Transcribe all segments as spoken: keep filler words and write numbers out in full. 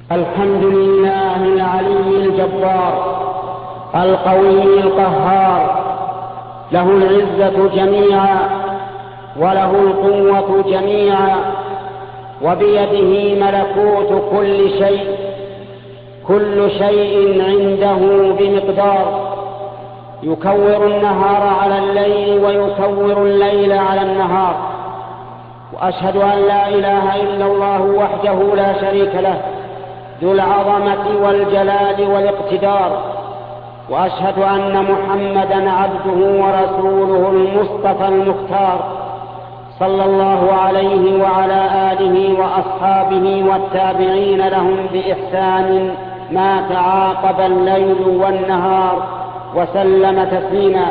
الحمد لله العلي الجبار القوي القهار، له العزة جميعا وله القوة جميعا، وبيده ملكوت كل شيء، كل شيء عنده بمقدار، يكور النهار على الليل ويكور الليل على النهار. وأشهد أن لا إله إلا الله وحده لا شريك له ذو العظمة والجلال والاقتدار، وأشهد أن محمدا عبده ورسوله المصطفى المختار، صلى الله عليه وعلى آله وأصحابه والتابعين لهم بإحسان ما تعاقب الليل والنهار وسلم تسليما.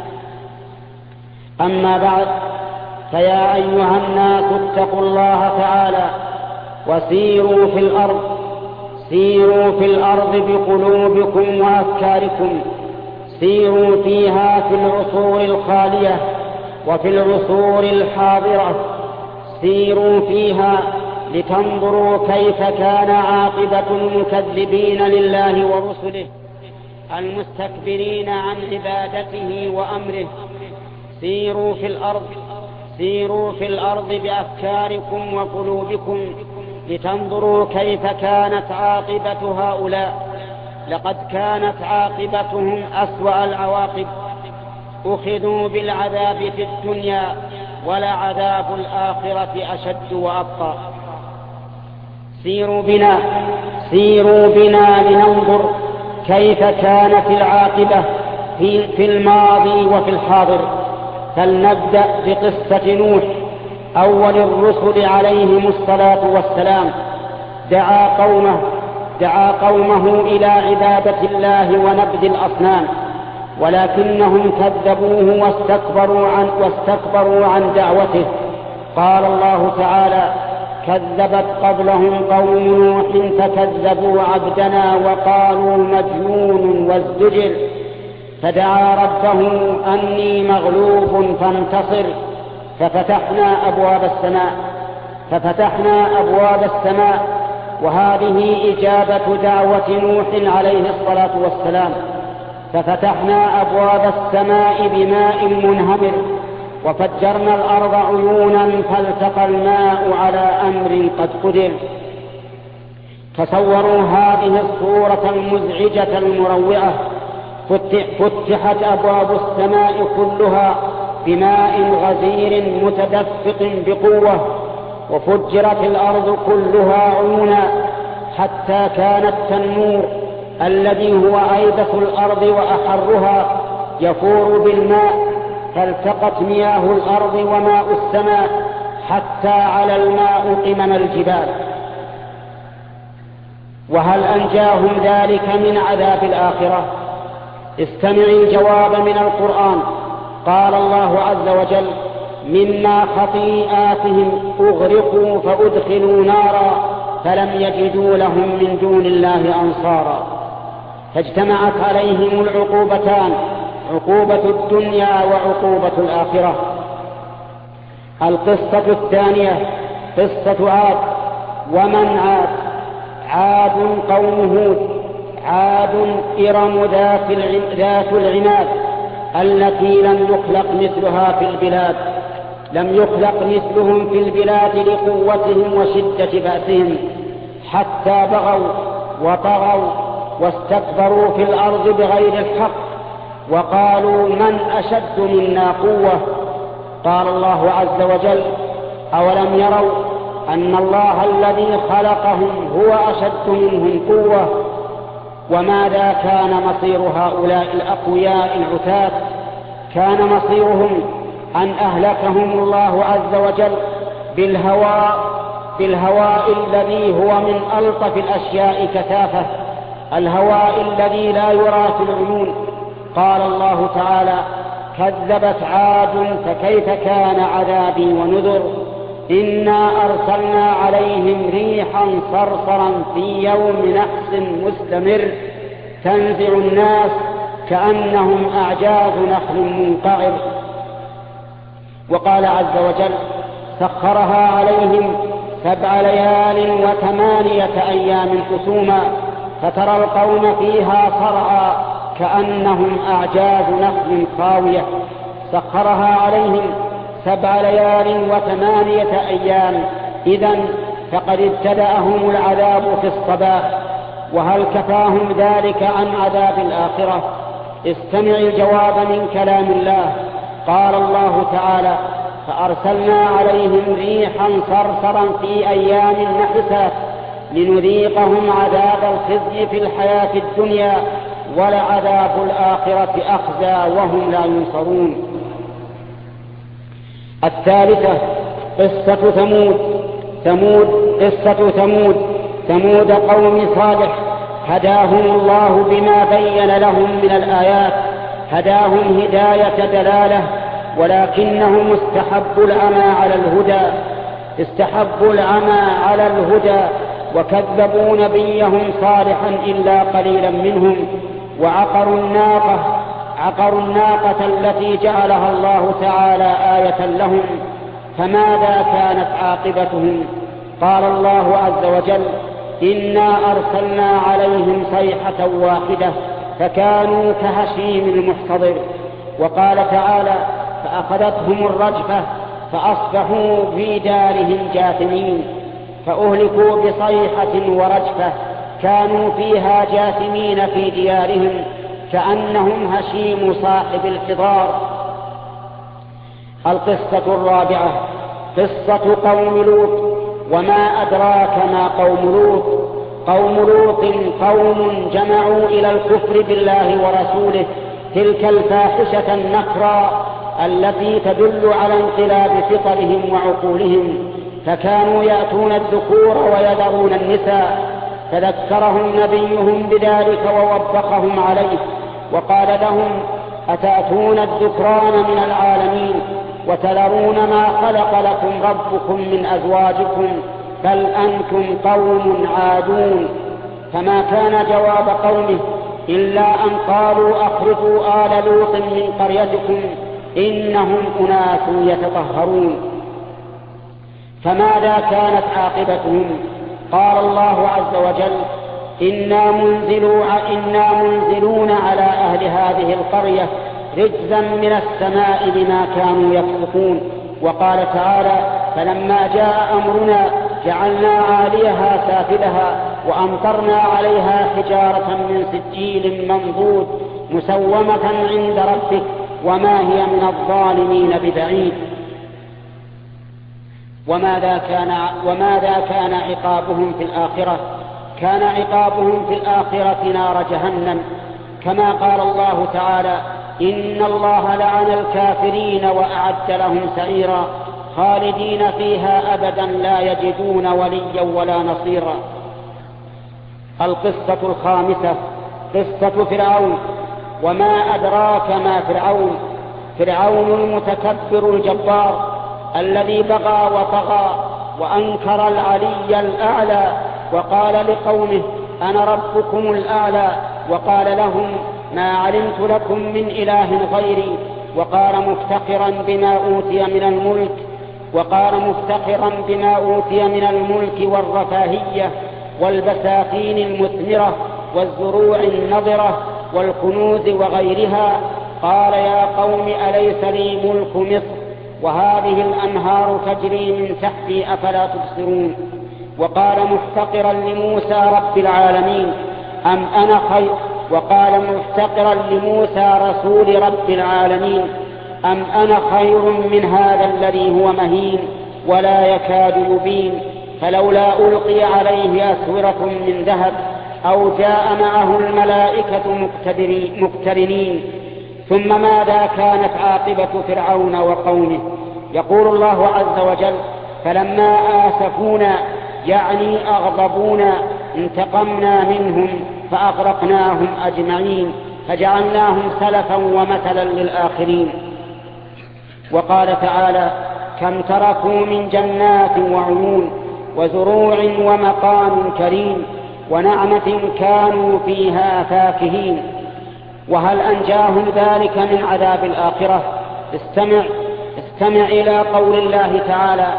أما بعد، فيا أيها الناس اتقوا الله تعالى وسيروا في الأرض، سيروا في الأرض بقلوبكم وأفكاركم، سيروا فيها في العصور الخالية وفي العصور الحاضرة، سيروا فيها لتنظروا كيف كان عاقبة المكذبين لله ورسله المستكبرين عن عبادته وأمره. سيروا في الأرض، سيروا في الأرض بأفكاركم وقلوبكم لتنظروا كيف كانت عاقبة هؤلاء. لقد كانت عاقبتهم أسوأ العواقب، أخذوا بالعذاب في الدنيا ولعذاب الآخرة أشد وأبقى. سيروا بنا سيروا بنا لننظر كيف كانت العاقبة في, في الماضي وفي الحاضر. فلنبدأ بقصة نوح أول الرسل عليهم الصلاة والسلام. دعا قومه دعا قومه إلى عبادة الله ونبذ الأصنام، ولكنهم كذبوه واستكبروا عن, واستكبروا عن دعوته. قال الله تعالى: كذبت قبلهم قوم نوح فكذبوا عبدنا وقالوا مجنون وازدجر، فدعا ربه أني مغلوب فانتصر، ففتحنا أبواب السماء ففتحنا أبواب السماء وهذه إجابة دعوة نوح عليه الصلاة والسلام. ففتحنا أبواب السماء بماء منهمر، وفجرنا الأرض عيونا فالتقى الماء على أمر قد قدر. تصوروا هذه الصورة المزعجة المروعة. فتحت أبواب السماء كلها بماء غزير متدفق بقوة، وفجرت الأرض كلها عيونا، حتى كان التنور الذي هو أيبس الأرض وأحرها يفور بالماء، فالتقت مياه الأرض وماء السماء حتى على الماء قمم الجبال. وهل أنجاهم ذلك من عذاب الآخرة؟ استمع الجواب من القرآن. قال الله عز وجل: مما خطيئاتهم أغرقوا فأدخلوا نارا فلم يجدوا لهم من دون الله أنصارا. فاجتمعت عليهم العقوبتان، عقوبة الدنيا وعقوبة الآخرة. القصة الثانية قصة عاد. ومن عاد؟ عاد قوم هود. عاد إرم ذات العناد التي لم يخلق مثلها في البلاد، لم يخلق مثلهم في البلاد لقوتهم وشدة بأسهم، حتى بغوا وطغوا واستكبروا في الأرض بغير الحق، وقالوا من أشد منا قوة. قال الله عز وجل: أولم يروا أن الله الذي خلقهم هو أشد منهم قوة. وماذا كان مصير هؤلاء الأقوياء العتاة؟ كان مصيرهم أن أهلكهم الله عز وجل بالهواء بالهواء الذي هو من ألطف الأشياء كثافة، الهواء الذي لا يرى في العيون. قال الله تعالى: كذبت عاد فكيف كان عذابي ونذر. إنا أرسلنا عليهم ريحا صرصرا في يوم نحس مستمر تنزع الناس كأنهم أعجاز نخل منقعر. وقال عز وجل: سخرها عليهم سبع ليال وثمانية أيام حسوما فترى القوم فيها صرعى كأنهم أعجاز نخل خاوية سخرها عليهم سبع ليال وثمانية أيام إذن فقد ابتدأهم العذاب في الصباح، وهل كفاهم ذلك عن عذاب الآخرة؟ استمع الجواب من كلام الله. قال الله تعالى: فأرسلنا عليهم ريحا صرصرا في أيام نحسات لنذيقهم عذاب الخزي في الحياة الدنيا ولعذاب الآخرة أخزى وهم لا ينصرون. الثالثة قصة ثمود. ثمود قصة ثمود ثمود قوم صالح هداهم الله بما بين لهم من الآيات، هداهم هداية دلالة، ولكنهم استحبوا العمى على الهدى استحبوا العمى على الهدى وكذبوا نبيهم صالحا إلا قليلا منهم، وعقروا الناقة عقروا الناقة التي جعلها الله تعالى آية لهم، فماذا كانت عاقبتهم؟ قال الله عز وجل: إنا أرسلنا عليهم صيحة واحدة فكانوا كهشيم المحتضر. وقال تعالى: فأخذتهم الرجفة فأصبحوا في دارهم جاثمين. فأهلكوا بصيحة ورجفة كانوا فيها جاثمين في ديارهم كأنهم هشيم صاحب الحضار. القصة الرابعة قصة قوم لوط. وما أدراك ما قوم لوط؟ قوم لوط قوم جمعوا إلى الكفر بالله ورسوله تلك الفاحشة النكرى التي تدل على انقلاب فطرهم وعقولهم، فكانوا يأتون الذكور ويذرون النساء، فذكرهم نبيهم بذلك ووبخهم عليه وقال لهم: أتأتون الذكران من العالمين وتذرون ما خلق لكم ربكم من أزواجكم بل أنتم قوم عادون. فما كان جواب قومه إلا أن قالوا: أخرجوا آل لوط من قريتكم إنهم أناس يتطهرون. فماذا كانت عاقبتهم؟ قال الله عز وجل: إنا منزلون, إنا منزلون على أهل هذه القرية رجزا من السماء بما كانوا يفسقون. وقال تعالى: فلما جاء أمرنا جعلنا عاليها سافلها وأمطرنا عليها حجارة من سجيل منضود مسومة عند ربك وما هي من الظالمين ببعيد. وماذا كان, وماذا كان عقابهم في الآخرة؟ كان عقابهم في الآخرة نار جهنم، كما قال الله تعالى: إن الله لعن الكافرين وأعد لهم سعيرا خالدين فيها أبدا لا يجدون وليا ولا نصيرا. القصة الخامسة قصة فرعون. وما أدراك ما فرعون؟ فرعون المتكبر الجبار الذي بغى وطغى وأنكر العلي الأعلى وقال لقومه: أنا ربكم الأعلى، وقال لهم: ما علمت لكم من إله غيري، وقال مفتخرا بما أوتي من الملك وقال مفتخرا بما أوتي من الملك والرفاهية والبساتين المثمرة والزروع النضرة والكنوز وغيرها. قال: يا قوم أليس لي ملك مصر وهذه الأنهار تجري من تحتي أفلا تبصرون؟ وقال مفتقرا لموسى: رب العالمين أم أنا خير وقال مفتقرا لموسى: رسول رب العالمين أم أنا خير من هذا الذي هو مهين ولا يكاد يبين؟ فلولا ألقي عليه أسورة من ذهب أو جاء معه الملائكة مقترنين. ثم ماذا كانت عاقبة فرعون وقومه؟ يقول الله عز وجل: فلما آسفونا يعني أغضبونا انتقمنا منهم فأغرقناهم أجمعين فجعلناهم سلفا ومثلا للآخرين. وقال تعالى: كم تركوا من جنات وعيون وزروع ومقام كريم ونعمة كانوا فيها فاكهين. وهل أنجاهم ذلك من عذاب الآخرة؟ استمع استمع إلى قول الله تعالى: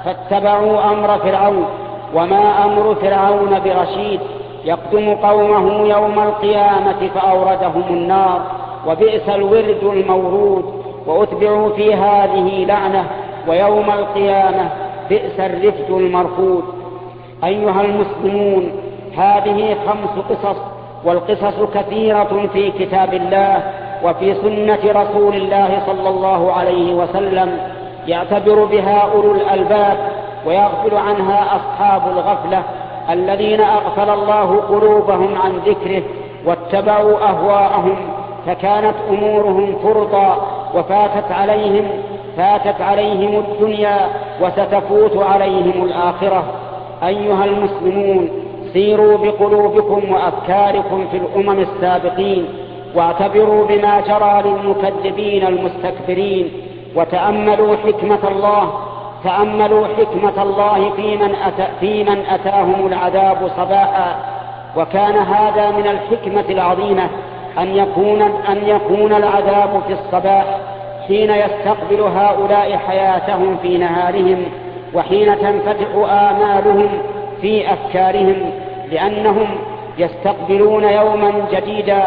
فاتبعوا أمر فرعون، وما أمر فرعون برشيد، يقدم قومه يوم القيامة فأوردهم النار، وبئس الورد المورود، وأتبعوا في هذه لعنة، ويوم القيامة بئس الرفد المرفود. أيها المسلمون، هذه خمس قصص، والقصص كثيرة في كتاب الله وفي سنة رسول الله صلى الله عليه وسلم، يعتبر بها أولو الألباب، ويغفل عنها أصحاب الغفلة الذين أغفل الله قلوبهم عن ذكره واتبعوا أهواءهم، فكانت أمورهم فرطا، وفاتت عليهم فاتت عليهم الدنيا، وستفوت عليهم الآخرة. أيها المسلمون، سيروا بقلوبكم وأفكاركم في الأمم السابقين، واعتبروا بما جرى للمكذبين المستكبرين، وتأملوا حكمة الله تأملوا حكمة الله في من, أتى في من أتاهم العذاب صباحا. وكان هذا من الحكمة العظيمة أن يكون, أن يكون العذاب في الصباح، حين يستقبل هؤلاء حياتهم في نهارهم، وحين تنفتح آمالهم في أفكارهم، لأنهم يستقبلون يوما جديدا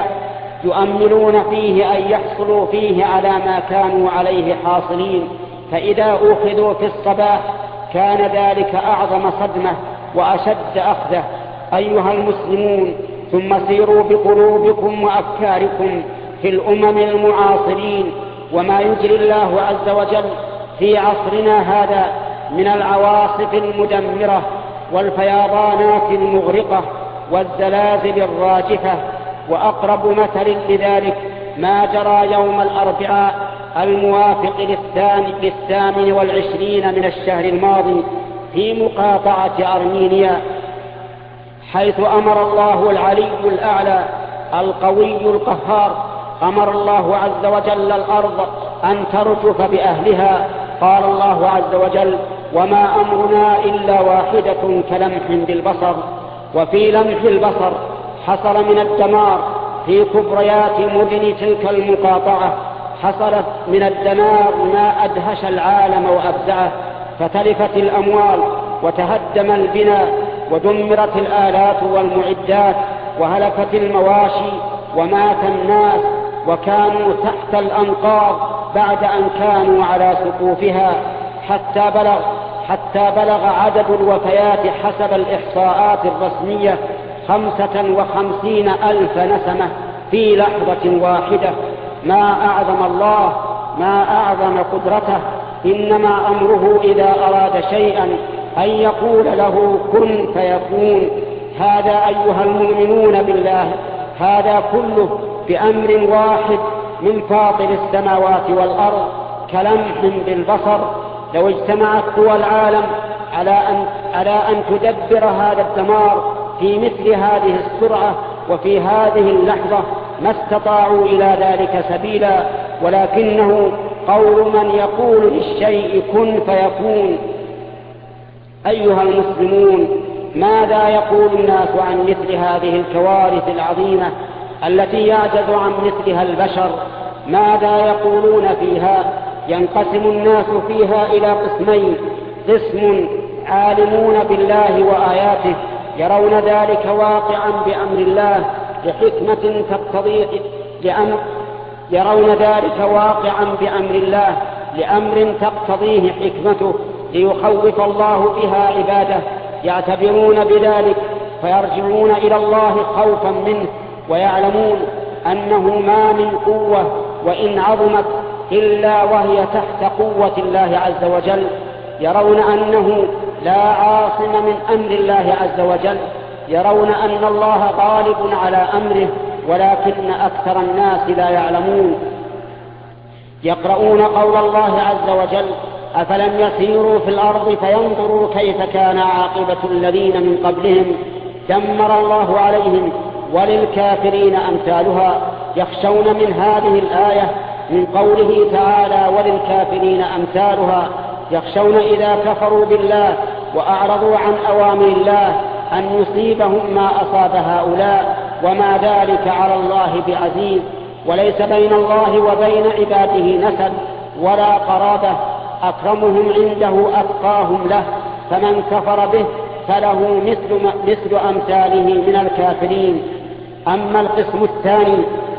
يؤملون فيه أن يحصلوا فيه على ما كانوا عليه حاصلين. فإذا أخذوا في الصباح كان ذلك أعظم صدمة وأشد أخذة. أيها المسلمون، ثم سيروا بقلوبكم وأفكاركم في الأمم المعاصرين، وما يجري الله عز وجل في عصرنا هذا من العواصف المدمرة والفيضانات المغرقة والزلازل الراجفة. وأقرب مثل لذلك ما جرى يوم الأربعاء الموافق للثامن والعشرين من الشهر الماضي في مقاطعة أرمينيا، حيث أمر الله العلي الأعلى القوي القهار أمر الله عز وجل الأرض أن ترجف بأهلها. قال الله عز وجل: وما أمرنا إلا واحدة كلمح بالبصر. وفي لمح البصر حصل من الدمار في كبريات مدن تلك المقاطعة، حصلت من الدمار ما أدهش العالم وأفزعه، فتلفت الأموال وتهدم البناء ودمرت الآلات والمعدات وهلكت المواشي ومات الناس، وكانوا تحت الأنقاض بعد أن كانوا على سقوفها، حتى بلغ حتى بلغ عدد الوفيات حسب الإحصاءات الرسمية خمسة وخمسين ألف نسمة في لحظة واحدة. ما أعظم الله، ما أعظم قدرته. إنما أمره إذا أراد شيئا أن يقول له كن فيكون. هذا أيها المؤمنون بالله، هذا كله بأمر واحد من فاطر السماوات والأرض كلمح بالبصر. لو اجتمعت قوى العالم على أن, على أن تدبر هذا الدمار في مثل هذه السرعة وفي هذه اللحظة ما استطاعوا إلى ذلك سبيلا، ولكنه قول من يقول للشيء كن فيكون. أيها المسلمون، ماذا يقول الناس عن مثل هذه الكوارث العظيمة التي يعجز عن مثلها البشر؟ ماذا يقولون فيها؟ ينقسم الناس فيها إلى قسمين: قسم عالمون بالله وآياته يرون ذلك واقعا بأمر الله لحكمة تقتضي لأمر يرون ذلك واقعا بأمر الله لأمر تقتضيه حكمته ليخوف الله بها عباده، يعتبرون بذلك فيرجعون إلى الله خوفا منه، ويعلمون أنه ما من قوة وإن عظمت إلا وهي تحت قوة الله عز وجل. يرون أنه لا عاصم من أمر الله عز وجل، يرون أن الله غالب على أمره، ولكن أكثر الناس لا يعلمون. يقرؤون قول الله عز وجل: أفلم يسيروا في الأرض فينظروا كيف كان عاقبة الذين من قبلهم دمر الله عليهم وللكافرين أمثالها. يخشون من هذه الآية من قوله تعالى: وللكافرين أمثالها، يخشون إذا كفروا بالله وأعرضوا عن أوامر الله أن يصيبهم ما أصاب هؤلاء، وما ذلك على الله بعزيز. وليس بين الله وبين عباده نسب ولا قرابة، أكرمهم عنده أتقاهم له، فمن كفر به فله مثل, مثل أمثاله من الكافرين. أما القسم الثاني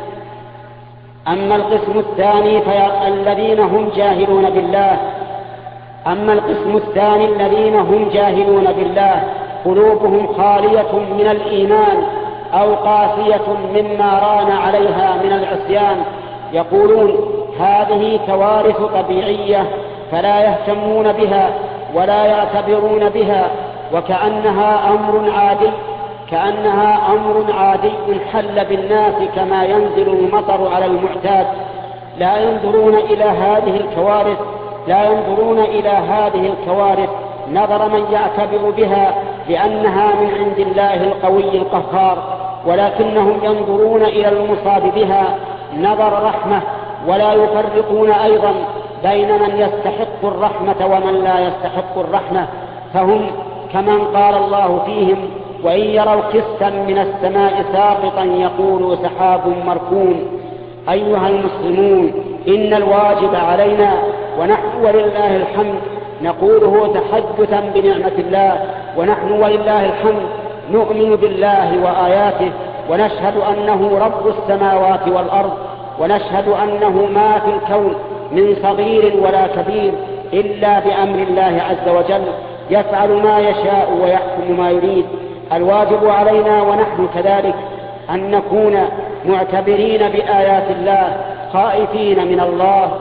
أما القسم الثاني فالذين هم جاهلون بالله أما القسم الثاني الذين هم جاهلون بالله قلوبهم خالية من الإيمان أو قاسية مما ران عليها من العصيان، يقولون هذه كوارث طبيعية فلا يهتمون بها ولا يعتبرون بها، وكأنها أمر عادي كأنها أمر عادي حل بالناس كما ينزل المطر على المعتاد. لا ينظرون إلى هذه الكوارث لا ينظرون إلى هذه الكوارث نظر من يعتبر بها بأنها من عند الله القوي القهار، ولكنهم ينظرون إلى المصاب بها نظر رحمة، ولا يفرقون أيضا بين من يستحق الرحمة ومن لا يستحق الرحمة، فهم كمن قال الله فيهم وإن يروا كسفا من السماء ساقطا يقولوا سحاب مركوم. أيها المسلمون، إن الواجب علينا ونحن ولله الحمد نقوله تحدثا بنعمة الله، ونحن ولله الحمد نؤمن بالله وآياته، ونشهد أنه رب السماوات والأرض، ونشهد أنه ما في الكون من صغير ولا كبير إلا بأمر الله عز وجل، يفعل ما يشاء ويحكم ما يريد. الواجب علينا ونحن كذلك أن نكون معتبرين بآيات الله، خائفين من الله،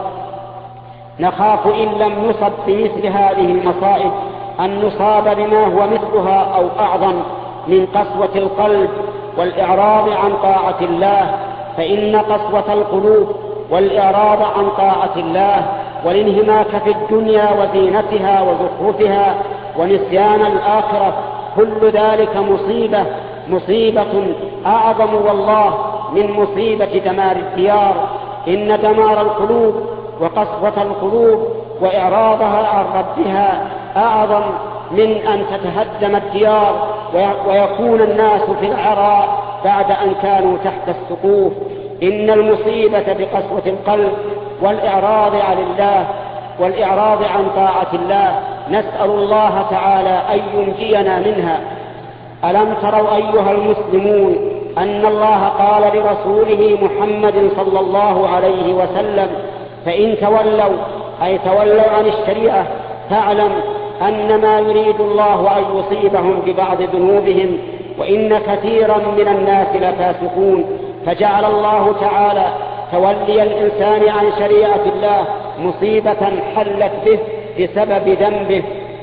نخاف إن لم نصب بمثل هذه المصائب أن نصاب بما هو مثلها أو أعظم من قسوة القلب والإعراض عن طاعة الله، فإن قسوة القلوب والإعراض عن طاعة الله والانهماك في الدنيا وزينتها وزخرفها ونسيان الآخرة كل ذلك مصيبة مصيبة أعظم والله من مصيبة دمار الديار. إن دمار القلوب وقسوة القلوب وإعراضها عن ربها أعظم من أن تتهدم الديار ويكون الناس في العراء بعد أن كانوا تحت السقوف. إن المصيبة بقسوة القلب والإعراض عن الله والإعراض عن طاعة الله نسأل الله تعالى أن ينجينا منها. ألم تروا أيها المسلمون أن الله قال لرسوله محمد صلى الله عليه وسلم فإن تولوا أي تولوا عن الشريعة فاعلم أن ما يريد الله أن يصيبهم ببعض ذنوبهم وإن كثيرا من الناس لفاسقون. فجعل الله تعالى تولي الإنسان عن شريعة الله مصيبة حلت به بسبب ذنبه.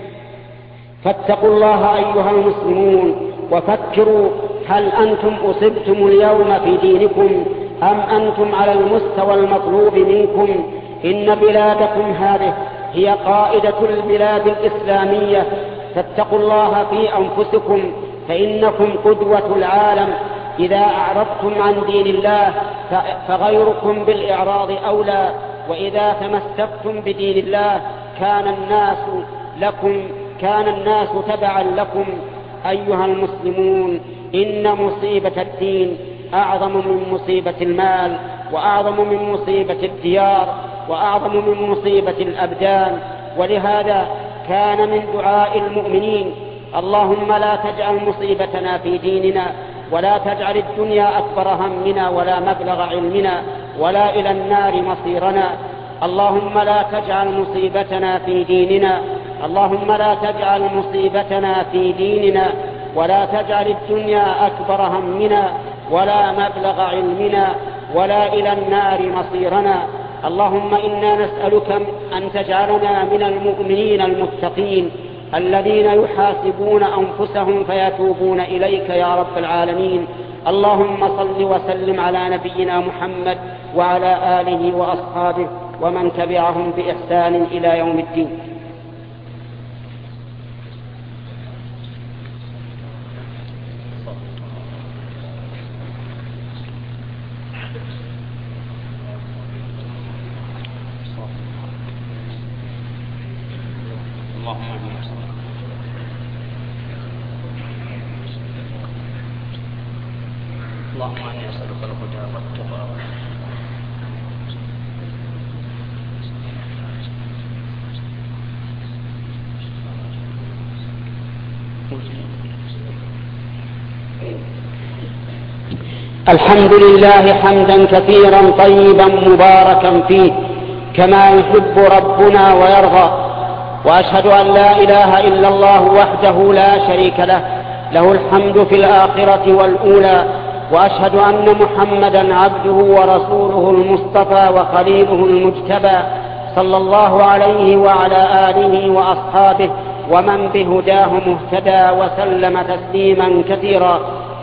فاتقوا الله أيها المسلمون وفكروا هل أنتم أصبتم اليوم في دينكم أم أنتم على المستوى المطلوب منكم؟ إن بلادكم هذه هي قائدة البلاد الإسلامية، فاتقوا الله في أنفسكم فإنكم قدوة العالم. إذا أعرضتم عن دين الله فغيركم بالإعراض أولى، وإذا تمسكتم بدين الله كان الناس لكم كان الناس تبعا لكم. أيها المسلمون، إن مصيبة الدين أعظم من مصيبة المال، وأعظم من مصيبة الديار، وأعظم من مصيبة الأبدان. ولهذا كان من دعاء المؤمنين اللهم لا تجعل مصيبتنا في ديننا، ولا تجعل الدنيا أكبر همنا ولا مبلغ علمنا، ولا إلى النار مصيرنا. اللهم لا تجعل مصيبتنا في ديننا اللهم لا تجعل مصيبتنا في ديننا ولا تجعل الدنيا أكبر همنا ولا مبلغ علمنا، ولا إلى النار مصيرنا. اللهم إنا نسألك أن تجعلنا من المؤمنين المتقين الذين يحاسبون أنفسهم فيتوبون إليك يا رب العالمين. اللهم صل وسلم على نبينا محمد وعلى آله وأصحابه ومن تبعهم بإحسان إلى يوم الدين. اللهم إني أسألك الهدى والتقى الحمد لله حمدا كثيرا طيبا مباركا فيه كما يحب ربنا ويرضى، وأشهد أن لا إله إلا الله وحده لا شريك له، له الحمد في الآخرة والأولى، وأشهد أن محمدا عبده ورسوله المصطفى وخليله المجتبى، صلى الله عليه وعلى آله وأصحابه ومن بهداه مهتدى وسلم تسليما كثيرا.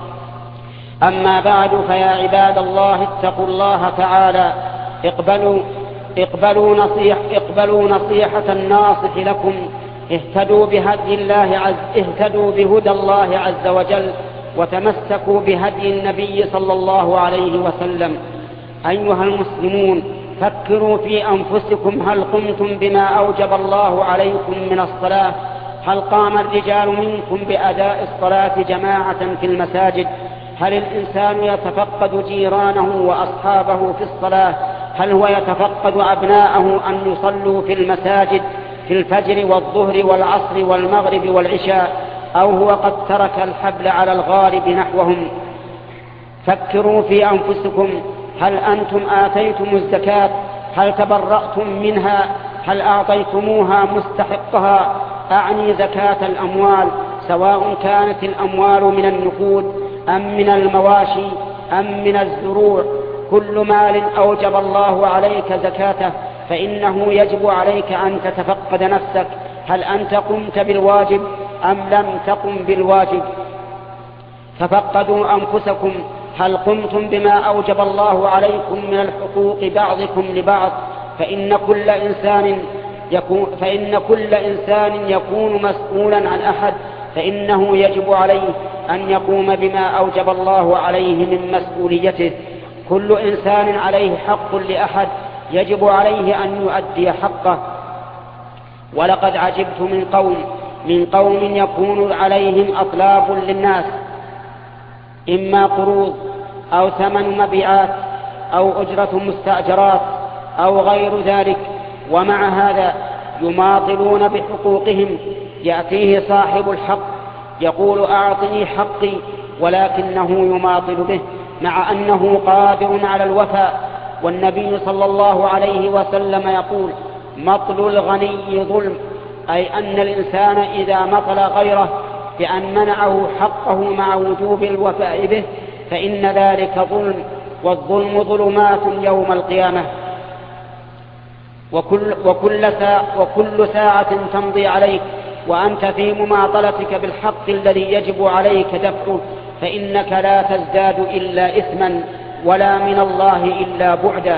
أما بعد، فيا عباد الله اتقوا الله تعالى، اقبلوا, اقبلوا, نصيح اقبلوا نصيحة الناصح لكم، اهتدوا بهدي الله عز اهتدوا بهدى الله عز وجل، وتمسكوا بهدي النبي صلى الله عليه وسلم. أيها المسلمون، فكروا في أنفسكم، هل قمتم بما أوجب الله عليكم من الصلاة؟ هل قام الرجال منكم بأداء الصلاة جماعة في المساجد؟ هل الإنسان يتفقد جيرانه وأصحابه في الصلاة؟ هل هو يتفقد أبناءه أن يصلوا في المساجد في الفجر والظهر والعصر والمغرب والعشاء، أو هو قد ترك الحبل على الغالب نحوهم؟ فكروا في أنفسكم، هل أنتم آتيتم الزكاة؟ هل تبرأتم منها؟ هل أعطيتموها مستحقها؟ أعني زكاة الأموال، سواء كانت الأموال من النقود أم من المواشي أم من الزروع. كل مال أوجب الله عليك زكاته فإنه يجب عليك أن تتفقد نفسك، هل أنت قمت بالواجب أم لم تقم بالواجب؟ تفقدوا أنفسكم، هل قمتم بما أوجب الله عليكم من الحقوق بعضكم لبعض؟ فإن كل إنسان يكون, فإن كل إنسان يكون مسؤولا عن أحد، فإنه يجب عليه أن يقوم بما أوجب الله عليه من مسؤوليته. كل إنسان عليه حق لأحد، يجب عليه أن يؤدي حقه. ولقد عجبت من قوم من قوم يكون عليهم أطلاف للناس، إما قروض أو ثمن مبيعات أو أجرة مستأجرات أو غير ذلك، ومع هذا يماطلون بحقوقهم. يأتيه صاحب الحق يقول أعطني حقي، ولكنه يماطل به مع أنه قادر على الوفاء. والنبي صلى الله عليه وسلم يقول: مطل الغني ظلم، أي أن الإنسان إذا مطل غيره بأن منعه حقه مع وجوب الوفاء به فإن ذلك ظلم، والظلم ظلمات يوم القيامة. وكل, وكل, ساعة وكل ساعة تمضي عليك وأنت في مماطلتك بالحق الذي يجب عليك دفعه فإنك لا تزداد إلا إثما، ولا من الله إلا بعدا.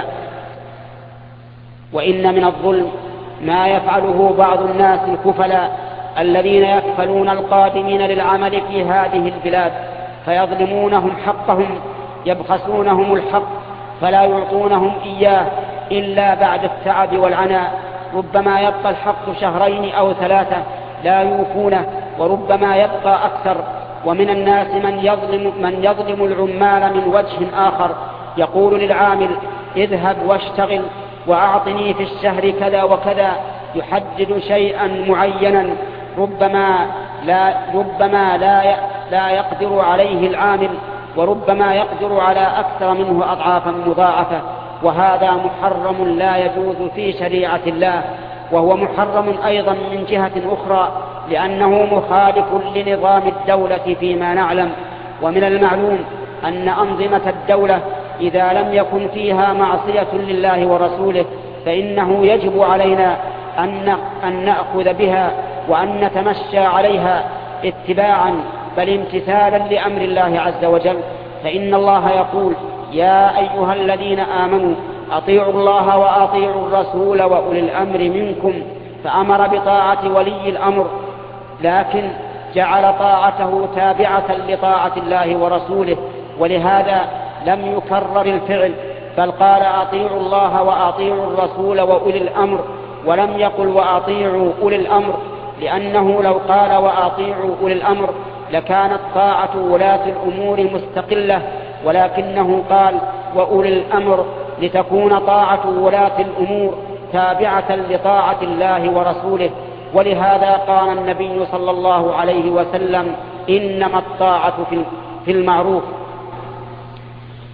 وإن من الظلم ما يفعله بعض الناس الكفلاء الذين يكفلون القادمين للعمل في هذه البلاد، فيظلمونهم حقهم، يبخسونهم الحق فلا يعطونهم إياه إلا بعد التعب والعناء. ربما يبقى الحق شهرين أو ثلاثة لا يوفونه، وربما يبقى أكثر. ومن الناس من يظلم, من يظلم العمال من وجه آخر، يقول للعامل: اذهب واشتغل وأعطني في الشهر كذا وكذا، يحدد شيئا معينا ربما لا, ربما لا, لا يقدر عليه العامل، وربما يقدر على أكثر منه أضعافا مضاعفة، وهذا محرم لا يجوز في شريعة الله. وهو محرم أيضا من جهة أخرى لأنه مخالف لنظام الدولة فيما نعلم. ومن المعلوم أن أنظمة الدولة إذا لم يكن فيها معصية لله ورسوله فإنه يجب علينا أن نأخذ بها وأن نتمشى عليها اتباعا بل امتثالا لأمر الله عز وجل. فإن الله يقول: يا أيها الذين آمنوا أطيعوا الله وأطيعوا الرسول وأولي الأمر منكم، فأمر بطاعة ولي الأمر، لكن جعل طاعته تابعة لطاعة الله ورسوله، ولهذا لم يكرر الفعل، بل قال: أطيعوا الله وأطيعوا الرسول وأولي الأمر، ولم يقل: وأطيعوا أولي الأمر، لأنه لو قال: وأطيعوا أولي الأمر لكانت طاعة ولاة الأمور مستقلة، ولكنه قال: وأولي الأمر، لتكون طاعة ولاة الأمور تابعة لطاعة الله ورسوله. ولهذا قال النبي صلى الله عليه وسلم: إنما الطاعة في المعروف.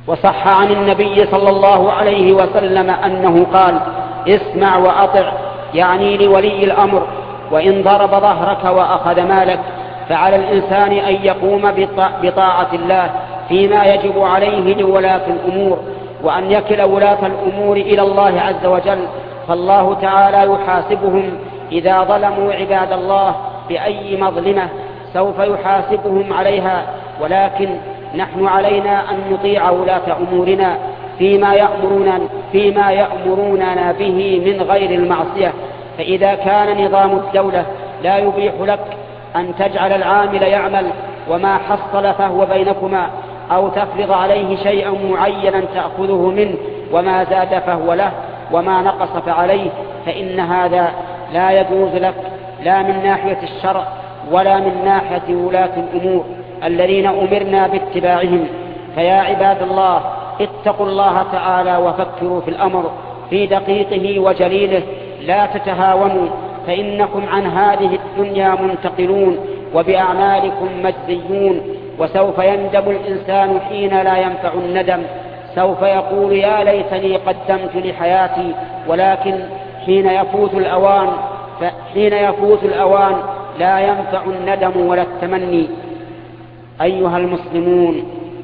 وصح عن النبي صلى الله عليه وسلم أنه قال: اسمع وأطع، يعني لولي الأمر، وإن ضرب ظهرك وأخذ مالك. فعلى الإنسان أن يقوم بطاعة الله فيما يجب عليه لولاة الأمور، وأن يكل ولاة الأمور إلى الله عز وجل، فالله تعالى يحاسبهم إذا ظلموا عباد الله بأي مظلمة سوف يحاسبهم عليها، ولكن نحن علينا أن نطيع ولاة أمورنا فيما يأمرون فيما يأمروننا به من غير المعصية. فإذا كان نظام الدولة لا يبيح لك أن تجعل العامل يعمل وما حصل فهو بينكما، أو تفرض عليه شيئا معينا تأخذه منه وما زاد فهو له وما نقص فعليه، فإن هذا لا يجوز لك لا من ناحية الشرع ولا من ناحية ولاة الأمور الذين أمرنا باتباعهم. فيا عباد الله، اتقوا الله تعالى وفكروا في الأمر في دقيقه وجليله، لا تتهاونوا، فإنكم عن هذه الدنيا منتقلون وبأعمالكم مجزيون، وسوف يندم الإنسان حين لا ينفع الندم، سوف يقول: يا ليتني قدمت لحياتي. ولكن حين يفوت الأوان حين يفوت الأوان لا ينفع الندم ولا التمني. أيها المسلمون،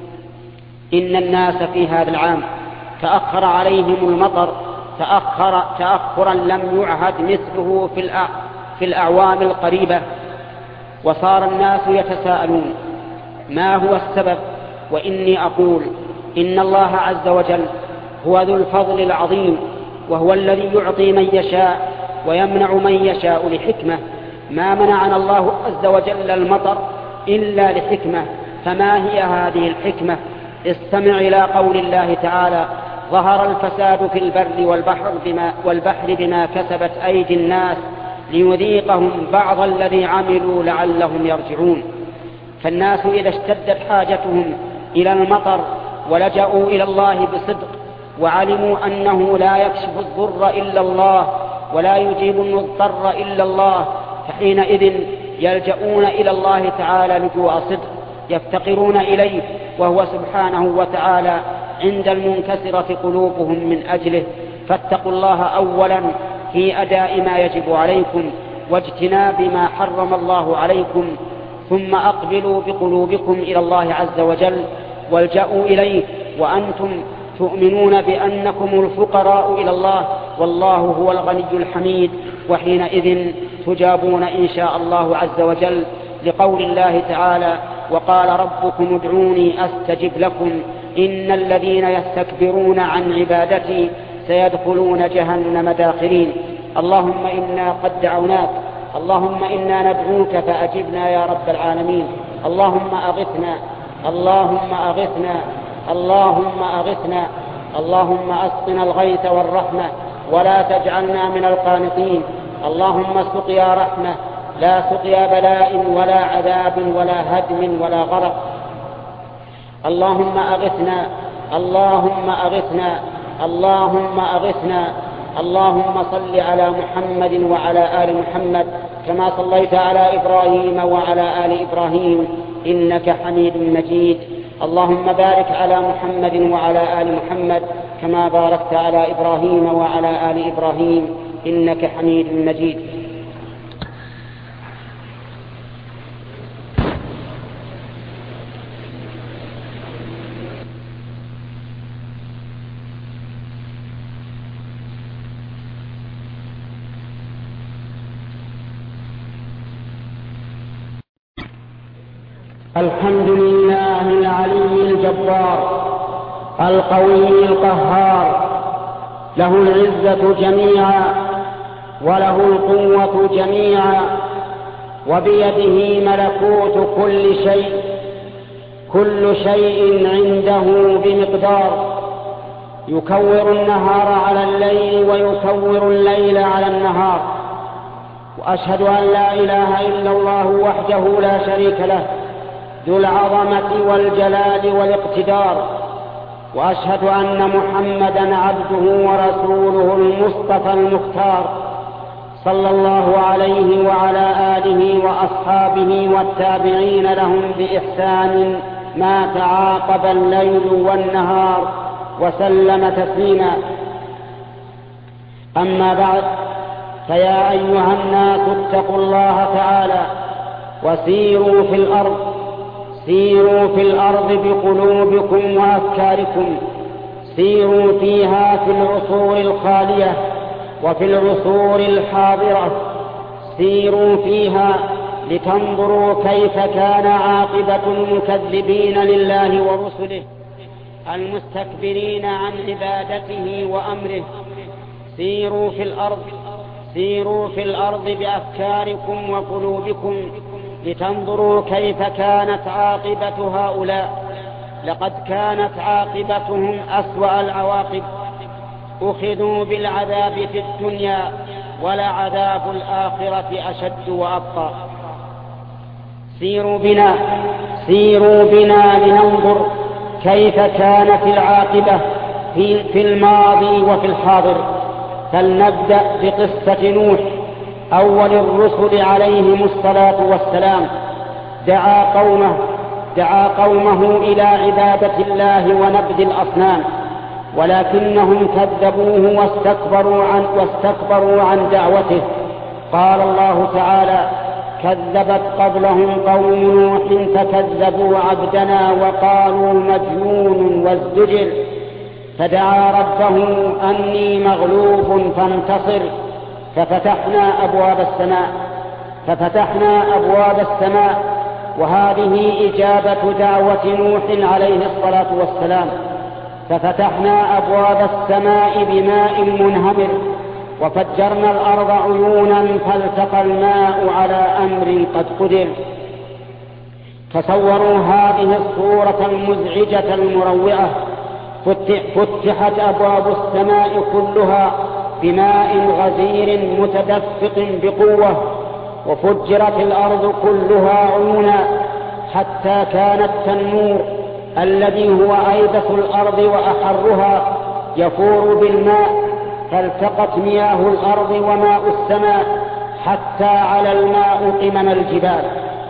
إن الناس في هذا العام تأخر عليهم المطر تأخر تأخرا لم يعهد مثله في في الأعوام القريبة، وصار الناس يتساءلون ما هو السبب. وإني أقول إن الله عز وجل هو ذو الفضل العظيم، وهو الذي يعطي من يشاء ويمنع من يشاء لحكمة. ما منعنا الله عز وجل المطر إلا لحكمة، فما هي هذه الحكمة؟ استمع إلى قول الله تعالى: ظهر الفساد في البر والبحر بما, والبحر بما كسبت أيدي الناس ليذيقهم بعض الذي عملوا لعلهم يرجعون. فالناس إذا اشتدت حاجتهم إلى المطر ولجأوا إلى الله بصدق، وعلموا أنه لا يكشف الضر إلا الله ولا يجيب المضطر إلا الله، فحينئذ يلجؤون إلى الله تعالى لجوء صدق يفتقرون إليه، وهو سبحانه وتعالى عند المنكسرة قلوبهم من أجله. فاتقوا الله أولا في أداء ما يجب عليكم واجتناب ما حرم الله عليكم، ثم أقبلوا بقلوبكم إلى الله عز وجل والجأوا إليه وأنتم تؤمنون بأنكم الفقراء إلى الله، والله هو الغني الحميد، وحينئذ تجابون إن شاء الله عز وجل، لقول الله تعالى: وقال ربكم ادعوني أستجب لكم إن الذين يستكبرون عن عبادتي سيدخلون جهنم داخرين. اللهم إنا قد دعوناك، اللهم إنا ندعوك فأجبنا يا رب العالمين. اللهم أغثنا اللهم أغثنا اللهم أغثنا اللهم أسقنا الغيث والرحمة ولا تجعلنا من القانطين. اللهم سقيا رحمة لا سقيا بلاء ولا عذاب ولا هدم ولا غرق. اللهم أغثنا اللهم أغثنا اللهم أغثنا. اللهم صل على محمد وعلى آل محمد كما صليت على إبراهيم وعلى آل إبراهيم إنك حميد مجيد. اللهم بارك على محمد وعلى آل محمد كما باركت على إبراهيم وعلى آل إبراهيم إنك حميد مجيد. الحمد لله العلي الجبار القوي القهار، له العزة جميعا وله القوة جميعا، وبيده ملكوت كل شيء، كل شيء عنده بمقدار، يكور النهار على الليل ويكور الليل على النهار. وأشهد أن لا إله إلا الله وحده لا شريك له ذو العظمة والجلال والاقتدار، وأشهد أن محمدًا عبده ورسوله المصطفى المختار، صلى الله عليه وعلى آله وأصحابه والتابعين لهم بإحسان ما تعاقب الليل والنهار وسلم تسليما. أما بعد، فيا أيها الناس اتقوا الله تعالى وسيروا في الأرض سيروا في الأرض بقلوبكم وأفكاركم، سيروا فيها في العصور الخالية وفي العصور الحاضرة، سيروا فيها لتنظروا كيف كان عاقبة المكذبين لله ورسله المستكبرين عن عبادته وأمره. سيروا في الأرض سيروا في الأرض بأفكاركم وقلوبكم لتنظروا كيف كانت عاقبة هؤلاء. لقد كانت عاقبتهم أسوأ العواقب، أخذوا بالعذاب في الدنيا ولعذاب الآخرة أشد وأبقى. سيروا بنا سيروا بنا لننظر كيف كانت العاقبة في, في الماضي وفي الحاضر. فلنبدأ بقصة نوح أول الرسل عليهم الصلاة والسلام. دعا قومه دعا قومه إلى عبادة الله ونبذ الأصنام، ولكنهم كذبوه واستكبروا عن, واستكبروا عن دعوته. قال الله تعالى: كذبت قبلهم قوم نوح فكذبوا عبدنا وقالوا مجنون وازدجر، فدعا ربه أني مغلوب فانتصر، ففتحنا أبواب السماء ففتحنا أبواب السماء وهذه إجابة دعوة نوح عليه الصلاة والسلام. ففتحنا أبواب السماء بماء منهمر وفجرنا الأرض عيونا فالتقى الماء على أمر قد قدر. تصوروا هذه الصورة المزعجة المروعة. فتحت أبواب السماء كلها بماء غزير متدفق بقوة، وفجرت الأرض كلها عيونا حتى كان التنور الذي هو أيبس الأرض وأحرها يفور بالماء، فالتقت مياه الأرض وماء السماء حتى على الماء قمم الجبال.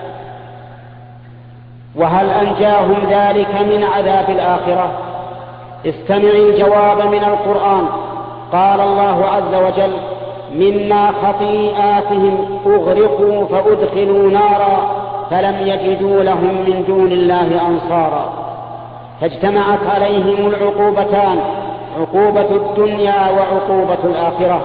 وهل أنجاهم ذلك من عذاب الآخرة؟ استمعوا الجواب من القرآن. قال الله عز وجل: مما خطيئاتهم أغرقوا فأدخلوا نارا فلم يجدوا لهم من دون الله أنصارا. فاجتمعت عليهم العقوبتان، عقوبة الدنيا وعقوبة الآخرة.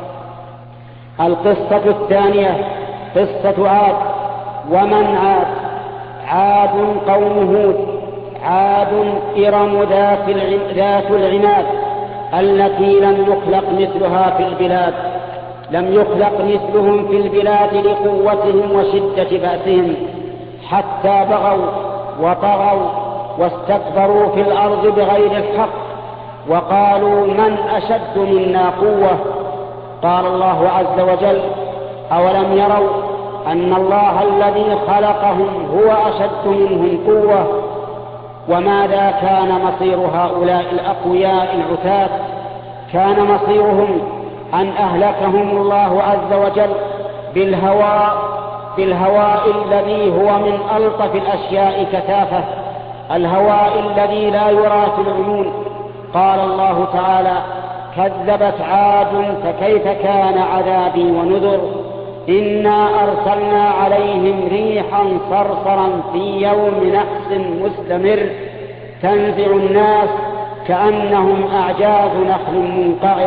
القصة الثانية قصة عاد. ومن عاد؟ عاد قوم هود. عاد إرم ذات العماد التي لم يخلق مثلها في البلاد لم يخلق مثلهم في البلاد لقوتهم وشدة بأسهم، حتى بغوا وطغوا واستكبروا في الأرض بغير الحق وقالوا: من أشد منا قوة؟ قال الله عز وجل: أولم يروا أن الله الذي خلقهم هو أشد منهم قوة؟ وماذا كان مصير هؤلاء الأقوياء العتاة؟ كان مصيرهم أن أهلكهم الله عز وجل بالهواء بالهواء الذي هو من ألطف الأشياء كثافة، الهواء الذي لا يرى في العيون. قال الله تعالى: كذبت عاد فكيف كان عذابي ونذر. إنا أرسلنا عليهم ريحا صرصرا في يوم نحس مستمر تنزع الناس كأنهم أعجاز نخل منقعر.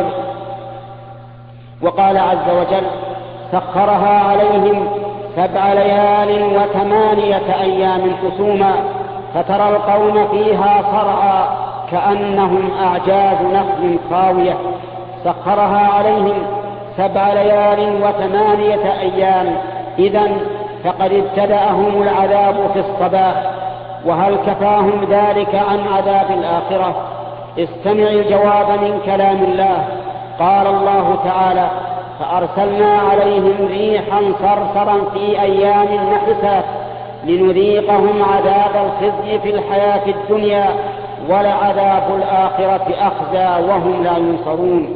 وقال عز وجل: سخرها عليهم سبع ليال وثمانية أيام حسوما فترى القوم فيها صرعى كأنهم أعجاز نخل خاوية. سخرها عليهم سبع ليال وثمانية أيام، إذن فقد ابتدأهم العذاب في الصباح، وهل كفاهم ذلك عن عذاب الآخرة؟ استمع الجواب من كلام الله. قال الله تعالى: فأرسلنا عليهم ريحا صرصرا في أيام نحسات لنذيقهم عذاب الخزي في الحياة الدنيا ولعذاب الآخرة أخزى وهم لا ينصرون.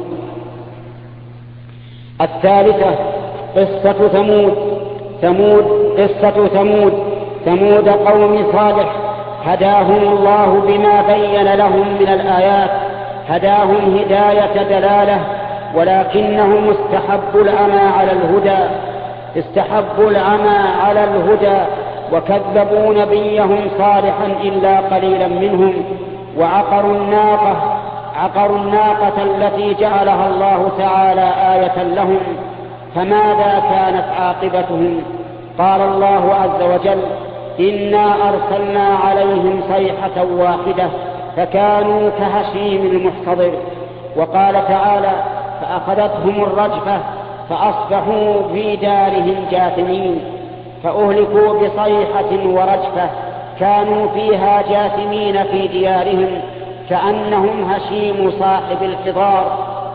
الثالثة قصة ثمود. ثمود قصة ثمود ثمود قوم صالح هداهم الله بما بين لهم من الآيات، هداهم هداية دلالة، ولكنهم استحبوا العمى على الهدى استحبوا العمى على الهدى وكذبوا نبيهم صالحا إلا قليلا منهم، وعقروا الناقة عقروا الناقة التي جعلها الله تعالى آية لهم. فماذا كانت عاقبتهم؟ قال الله عز وجل: إنا أرسلنا عليهم صيحة واحدة فكانوا كهشيم المحتضر. وقال تعالى: فأخذتهم الرجفة فأصبحوا في دارهم جاثمين. فأهلكوا بصيحة ورجفة كانوا فيها جاثمين في ديارهم كأنهم هشيم صاحب الحضار.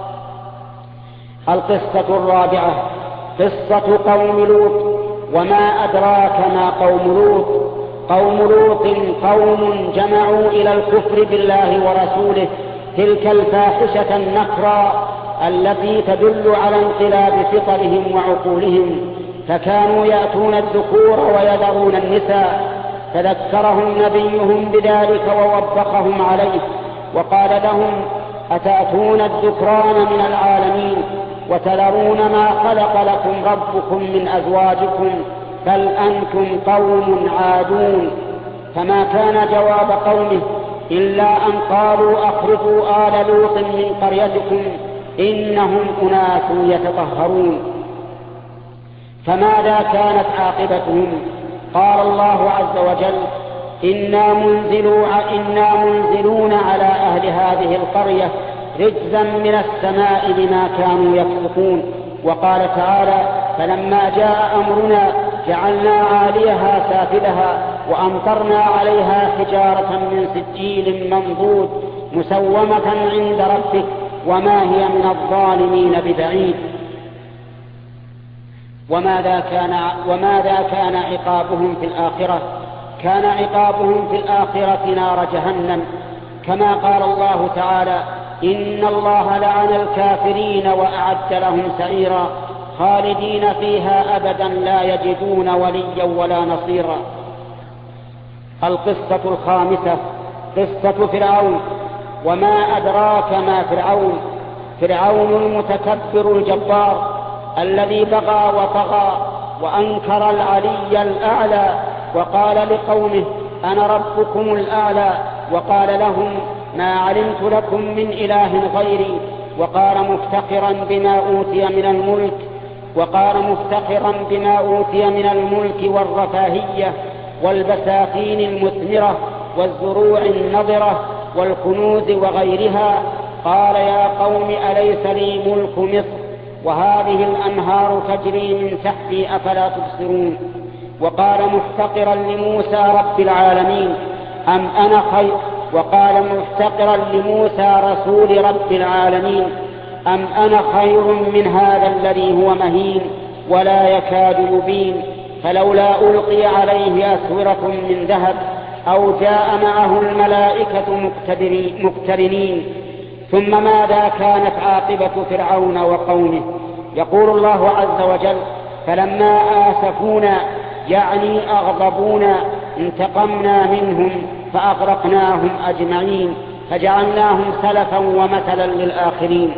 القصة الرابعة قصة قوم لوط. وما أدراك ما قوم لوط؟ قوم لوط قوم جمعوا إلى الكفر بالله ورسوله تلك الفاحشة النكرى التي تدل على انقلاب فطرهم وعقولهم، فكانوا يأتون الذكور ويذرون النساء. فذكرهم نبيهم بذلك ووبخهم عليه وقال لهم: أتأتون الذكران من العالمين وتذرون ما خلق لكم ربكم من أزواجكم بل أنتم قوم عادون. فما كان جواب قومه إلا أن قالوا: أخرجوا آل لوط من قريتكم إنهم أناس يتطهرون. فماذا كانت عاقبتهم؟ قال الله عز وجل: إنا منزلون, إنا منزلون على أهل هذه القرية رجزا من السماء بما كانوا يفسقون. وقال تعالى: فلما جاء أمرنا جعلنا عاليها سافلها وأمطرنا عليها حجارة من سجيل منضود مسومة عند ربك وما هي من الظالمين ببعيد. وماذا كان, وماذا كان عقابهم في الآخرة؟ كان عقابهم في الآخرة نار جهنم، كما قال الله تعالى: إن الله لعن الكافرين وأعد لهم سعيرا خالدين فيها أبدا لا يجدون وليا ولا نصيرا. القصة الخامسة قصة فرعون. وما أدراك ما فرعون؟ فرعون المتكبر الجبار الذي بغى وطغى وأنكر العلي الأعلى وقال لقومه: أنا ربكم الأعلى، وقال لهم: ما علمت لكم من إله غيري، وقال مفتخرا بما أوتي من الملك وقال مفتخرا بما أوتي من الملك والرفاهية والبساتين المثمرة والزروع النضرة والكنوز وغيرها. قال: يا قوم أليس لي ملك مصر وهذه الأنهار تجري من تحتي أفلا تبصرون. وقال مفتقرا لموسى رب العالمين: أم أنا خير وقال مفتقرا لموسى رسول رب العالمين: أم أنا خير من هذا الذي هو مهين ولا يكاد يبين، فلولا ألقي عليه أسورة من ذهب أو جاء معه الملائكة مقترنين. ثم ماذا كانت عاقبة فرعون وقومه؟ يقول الله عز وجل: فلما آسفونا يعني أغضبونا انتقمنا منهم فأغرقناهم أجمعين فجعلناهم سلفا ومثلا للآخرين.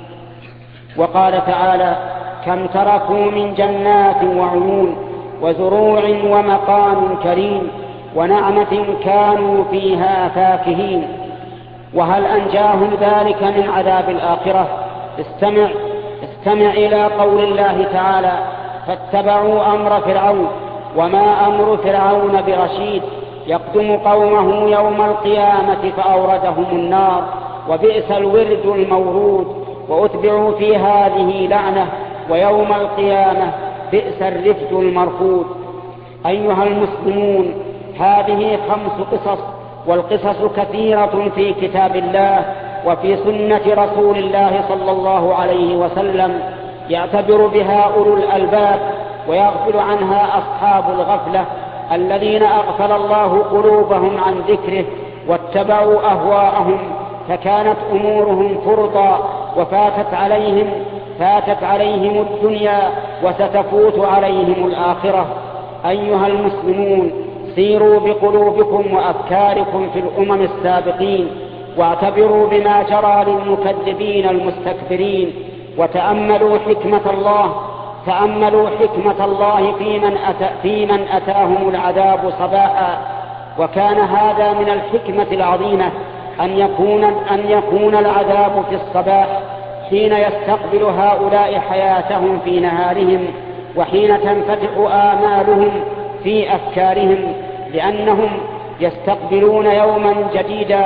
وقال تعالى: كم تركوا من جنات وعيون وزروع ومقام كريم ونعمة كانوا فيها فاكهين. وهل أنجاهم ذلك من عذاب الآخرة؟ استمع استمع إلى قول الله تعالى: فاتبعوا أمر فرعون. وما أمر فرعون برشيد، يقدم قومه يوم القيامة فأوردهم النار وبئس الورد المورود، وأتبعوا في هذه لعنة، ويوم القيامة بئس الرفد المرفود. أيها المسلمون، هذه خمس قصص، والقصص كثيرة في كتاب الله وفي سنة رسول الله صلى الله عليه وسلم، يعتبر بها أولو الألباب ويغفل عنها أصحاب الغفلة الذين أغفل الله قلوبهم عن ذكره واتبعوا أهواءهم، فكانت أمورهم فرطا وفاتت عليهم فاتت عليهم الدنيا وستفوت عليهم الآخرة. أيها المسلمون، سيروا بقلوبكم وأفكاركم في الأمم السابقين، واعتبروا بما جرى للمكذبين المستكبرين، وتأملوا حكمة الله تأملوا حكمة الله في من, أتى في من أتاهم العذاب صباحا. وكان هذا من الحكمة العظيمة أن يكون, أن يكون العذاب في الصباح حين يستقبل هؤلاء حياتهم في نهارهم، وحين تنفتح آمالهم في أفكارهم، لأنهم يستقبلون يوما جديدا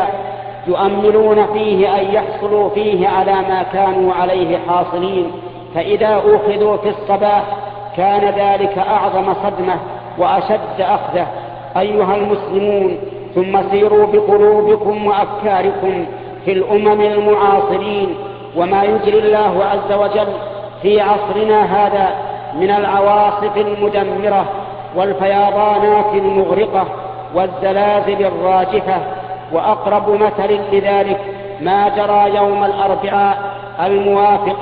يؤملون فيه أن يحصلوا فيه على ما كانوا عليه حاصلين. فإذا أخذوا في الصباح كان ذلك أعظم صدمة وأشد أخذة. أيها المسلمون، ثم سيروا بقلوبكم وأفكاركم في الأمم المعاصرين وما يجري الله عز وجل في عصرنا هذا من العواصف المدمرة والفيضانات المغرقة والزلازل الراجفة. وأقرب مثل لذلك ما جرى يوم الأربعاء الموافق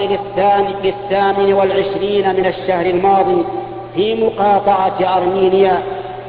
للثامن والعشرين من الشهر الماضي في مقاطعة أرمينيا،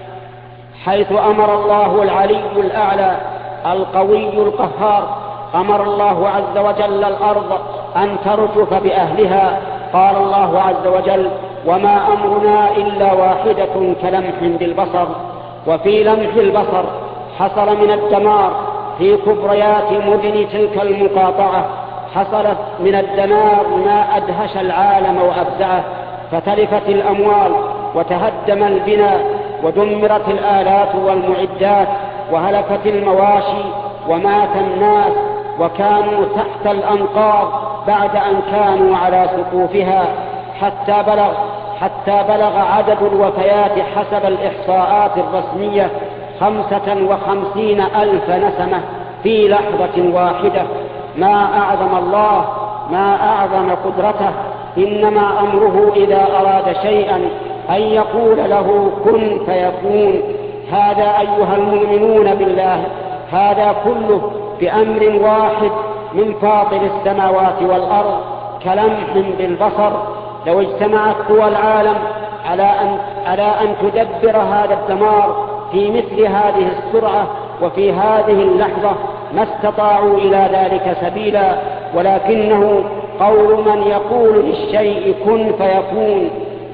حيث أمر الله العلي الأعلى القوي القهار أمر الله عز وجل الأرض أن ترجف بأهلها. قال الله عز وجل: وما أمرنا إلا واحدة كلمح بالبصر. وفي لمح البصر حصل من الدمار في كبريات مدن تلك المقاطعة، حصلت من الدمار ما أدهش العالم وأفزعه، فتلفت الأموال وتهدم البناء ودمرت الآلات والمعدات وهلكت المواشي ومات الناس وكانوا تحت الأنقاض بعد أن كانوا على سقوفها، حتى بلغ حتى بلغ عدد الوفيات حسب الإحصاءات الرسمية خمسة وخمسين ألف نسمة في لحظة واحدة. ما أعظم الله، ما أعظم قدرته. إنما أمره إذا أراد شيئا أن يقول له كن فيكون. هذا أيها المؤمنون بالله، هذا كله بأمر واحد من فاطر السماوات والأرض كلمح بالبصر. لو اجتمعت قوى العالم على أن, على أن تدبر هذا الدمار في مثل هذه السرعة وفي هذه اللحظة ما استطاعوا إلى ذلك سبيلا، ولكنه قول من يقول للشيء كن فيكون.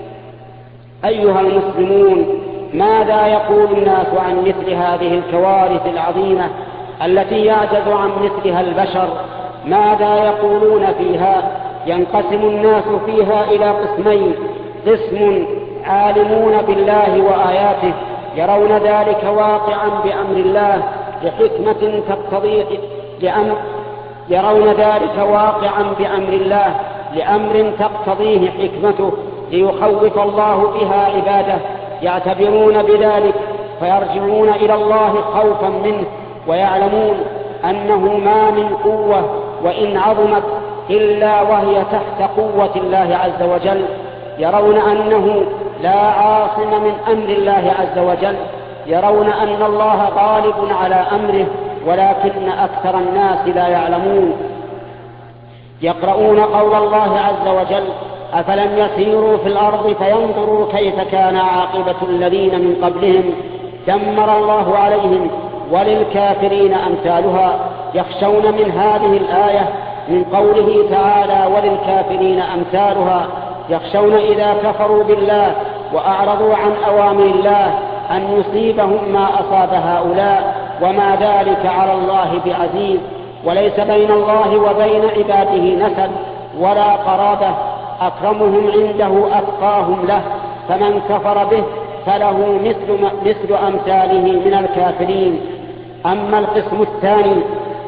أيها المسلمون، ماذا يقول الناس عن مثل هذه الكوارث العظيمة التي يعجز عن مثلها البشر؟ ماذا يقولون فيها؟ ينقسم الناس فيها إلى قسمين: قسم عالمون بالله وآياته يرون ذلك واقعا بأمر الله لحكمة تقتضي لأمر يرون ذلك واقعا بأمر الله لأمر تقتضيه حكمته ليخوف الله بها عباده، يعتبرون بذلك فيرجعون إلى الله خوفا منه، ويعلمون أنه ما من قوة وإن عظمت إلا وهي تحت قوة الله عز وجل. يرون أنه لا عاصم من أمر الله عز وجل، يرون أن الله غالب على أمره، ولكن أكثر الناس لا يعلمون. يقرؤون قول الله عز وجل: أفلم يسيروا في الأرض فينظروا كيف كان عاقبة الذين من قبلهم دمر الله عليهم وللكافرين أمثالها. يخشون من هذه الآية من قوله تعالى: وللكافرين أمثالها، يخشون إذا كفروا بالله وأعرضوا عن أوامر الله أن يصيبهم ما أصاب هؤلاء، وما ذلك على الله بعزيز. وليس بين الله وبين عباده نسب ولا قرابة، أكرمهم عنده أتقاهم له، فمن كفر به فله مثل, مثل أمثاله من الكافرين. أما القسم الثاني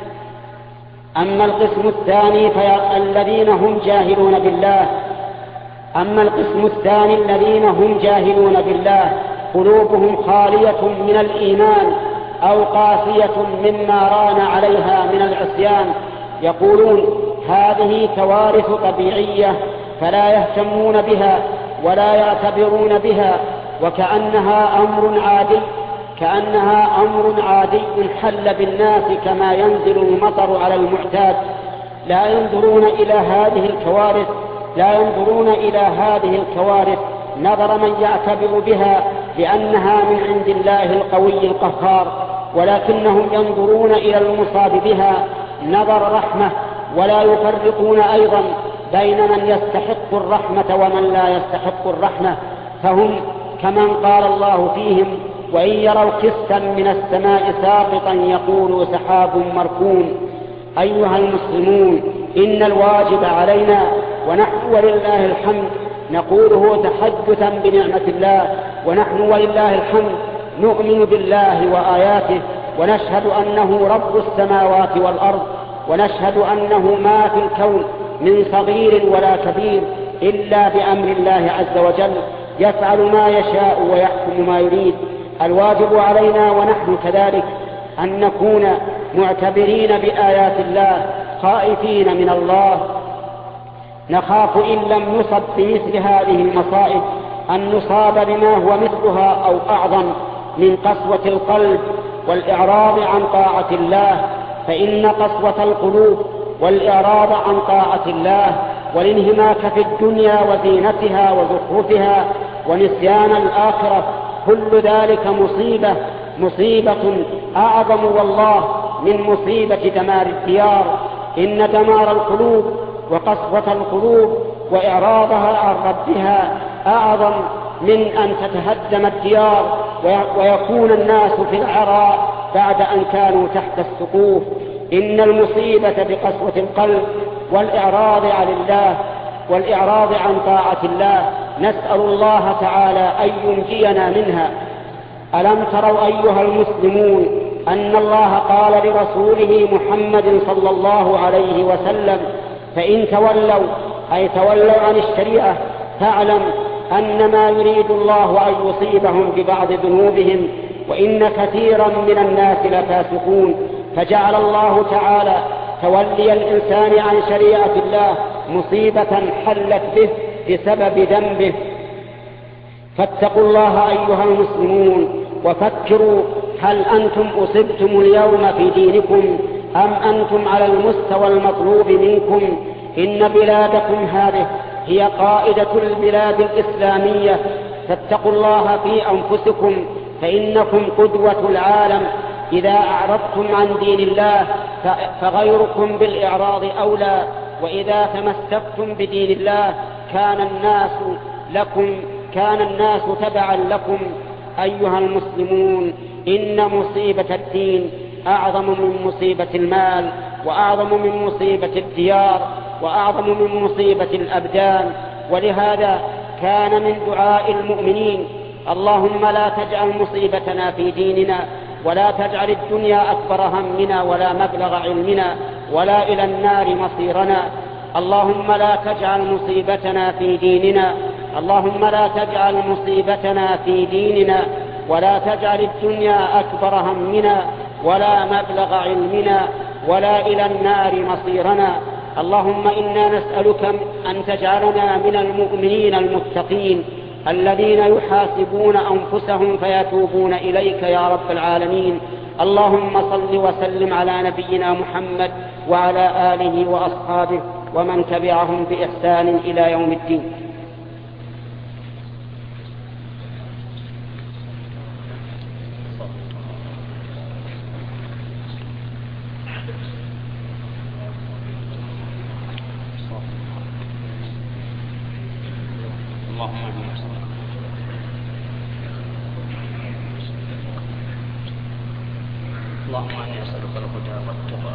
أما القسم الثاني فالذين هم جاهلون بالله أما القسم الثاني الذين هم جاهلون بالله قلوبهم خالية من الإيمان أو قاسية مما ران عليها من العصيان، يقولون هذه كوارث طبيعية فلا يهتمون بها ولا يعتبرون بها، وكأنها أمر عادي كأنها أمر عادي حل بالناس كما ينزل المطر على المعتاد. لا ينظرون إلى هذه الكوارث لا ينظرون إلى هذه الكوارث نظر من يعتبر بها لأنها من عند الله القوي القهار، ولكنهم ينظرون إلى المصاب بها نظر رحمة، ولا يفرقون أيضا بين من يستحق الرحمة ومن لا يستحق الرحمة، فهم كمن قال الله فيهم: وإن يروا كسفا من السماء ساقطا يقولوا سحاب مركوم. أيها المسلمون، إن الواجب علينا، ونحن ولله الحمد نقوله تحدثا بنعمة الله، ونحن ولله الحمد نؤمن بالله وآياته، ونشهد أنه رب السماوات والأرض، ونشهد أنه ما في الكون من صغير ولا كبير إلا بأمر الله عز وجل، يفعل ما يشاء ويحكم ما يريد. الواجب علينا ونحن كذلك أن نكون معتبرين بآيات الله، خائفين من الله، نخاف إن لم نصب بمثل هذه المصائب أن نصاب بما هو مثلها أو أعظم من قسوة القلب والإعراض عن طاعة الله، فإن قسوة القلوب والإعراض عن طاعة الله والانهماك في الدنيا وزينتها وزخرفها ونسيان الآخرة كل ذلك مصيبة مصيبة أعظم والله من مصيبة دمار الديار. إن دمار القلوب وقسوة القلوب وإعراضها عن ربها أعظم من أن تتهدم الديار ويكون الناس في العراء بعد أن كانوا تحت السقوف. إن المصيبة بقسوة القلب والإعراض عن الله والإعراض عن طاعة الله نسأل الله تعالى أن ينجينا منها. ألم تروا أيها المسلمون أن الله قال لرسوله محمد صلى الله عليه وسلم: فإن تولوا أي تولوا عن الشريعة فاعلم أن ما يريد الله أن يصيبهم ببعض ذنوبهم وإن كثيرا من الناس لفاسقون. فجعل الله تعالى تولي الإنسان عن شريعة الله مصيبة حلت به بسبب ذنبه. فاتقوا الله أيها المسلمون وفكروا: هل أنتم أصبتم اليوم في دينكم أم أنتم على المستوى المطلوب منكم؟ إن بلادكم هذه هي قائدة البلاد الإسلامية، فاتقوا الله في أنفسكم فإنكم قدوة العالم. إذا أعرضتم عن دين الله فغيركم بالإعراض أولى، وإذا تمسكتم بدين الله كان الناس لكم كان الناس تبعا لكم. أيها المسلمون، إن مصيبة الدين أعظم من مصيبة المال، وأعظم من مصيبة الديار، وأعظم من مصيبة الأبدان. ولهذا كان من دعاء المؤمنين: اللهم لا تجعل مصيبتنا في ديننا، ولا تجعل الدنيا أكبر همنا ولا مبلغ علمنا ولا إلى النار مصيرنا. اللهم لا تجعل مصيبتنا في ديننا اللهم لا تجعل مصيبتنا في ديننا ولا تجعل الدنيا أكبر همنا ولا مبلغ علمنا ولا إلى النار مصيرنا. اللهم إنا نسألك أن تجعلنا من المؤمنين المتقين الذين يحاسبون أنفسهم فيتوبون إليك يا رب العالمين. اللهم صل وسلم على نبينا محمد وعلى آله وأصحابه ومن تبعهم بإحسان إلى يوم الدين. اللهم إني أسألك الهدى والتقى.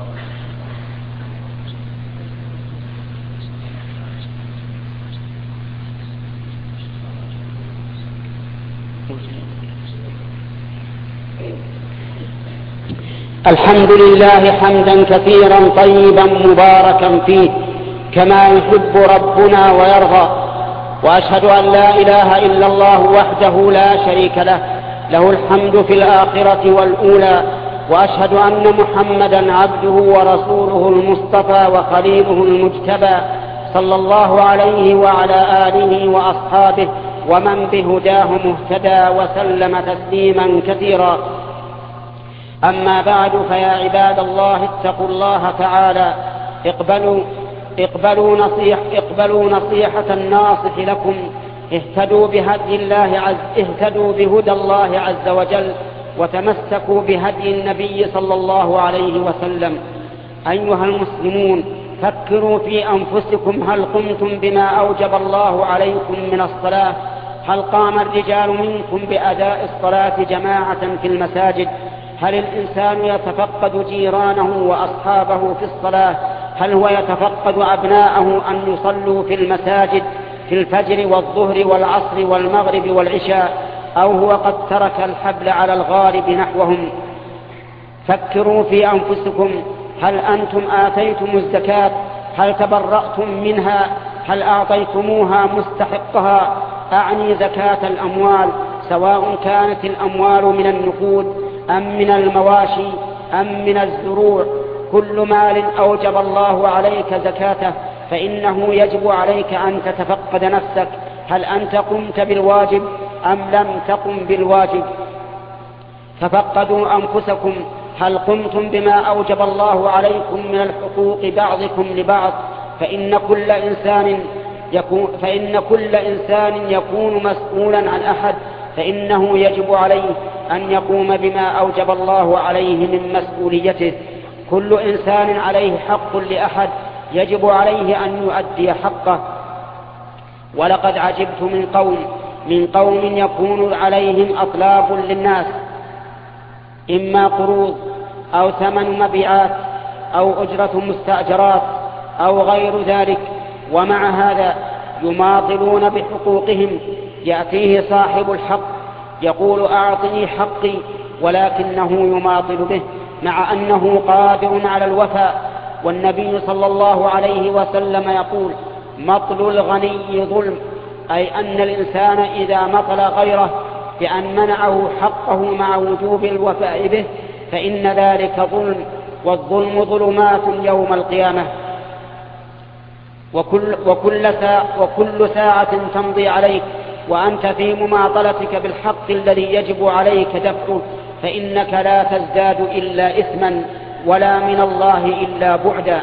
الحمد لله حمدا كثيرا طيبا مباركا فيه كما يحب ربنا ويرضى، وأشهد أن لا إله إلا الله وحده لا شريك له له الحمد في الآخرة والأولى، وأشهد أن محمدا عبده ورسوله المصطفى وخليله المجتبى صلى الله عليه وعلى آله وأصحابه ومن بهداه مهتدى وسلم تسليما كثيرا. أما بعد، فيا عباد الله اتقوا الله تعالى، اقبلوا, اقبلوا, نصيح اقبلوا نصيحة الناصح لكم اهتدوا بهدي الله عز اهتدوا بهدى الله عز وجل وتمسكوا بهدي النبي صلى الله عليه وسلم. أيها المسلمون، فكروا في أنفسكم، هل قمتم بما أوجب الله عليكم من الصلاة؟ هل قام الرجال منكم بأداء الصلاة جماعة في المساجد؟ هل الإنسان يتفقد جيرانه وأصحابه في الصلاة؟ هل هو يتفقد أبناءه أن يصلوا في المساجد في الفجر والظهر والعصر والمغرب والعشاء، أو هو قد ترك الحبل على الغالب نحوهم؟ فكروا في أنفسكم، هل أنتم آتيتم الزكاة؟ هل تبرأتم منها؟ هل أعطيتموها مستحقها؟ أعني زكاة الأموال، سواء كانت الأموال من النقود أم من المواشي أم من الزروع. كل مال أوجب الله عليك زكاته فإنه يجب عليك أن تتفقد نفسك، هل أنت قمت بالواجب أم لم تقم بالواجب؟ تفقدوا أنفسكم، هل قمتم بما أوجب الله عليكم من الحقوق بعضكم لبعض؟ فإن كل إنسان يكون, فإن كل إنسان يكون مسؤولا عن أحد، فإنه يجب عليه أن يقوم بما أوجب الله عليه من مسؤوليته. كل إنسان عليه حق لأحد، يجب عليه أن يؤدي حقه. ولقد عجبت من قوم من قوم يكون عليهم أطلاب للناس، إما قروض أو ثمن مبيعات أو أجرة مستأجرات أو غير ذلك، ومع هذا يماطلون بحقوقهم. يأتيه صاحب الحق يقول أعطني حقي، ولكنه يماطل به مع أنه قادر على الوفاء. والنبي صلى الله عليه وسلم يقول: مطل الغني ظلم، أي أن الإنسان إذا مطل غيره بأن منعه حقه مع وجوب الوفاء به فإن ذلك ظلم، والظلم ظلمات يوم القيامة. وكل, وكل, ساعة وكل ساعة تمضي عليك وأنت في مماطلتك بالحق الذي يجب عليك دفعه فإنك لا تزداد إلا إثما، ولا من الله إلا بعدا.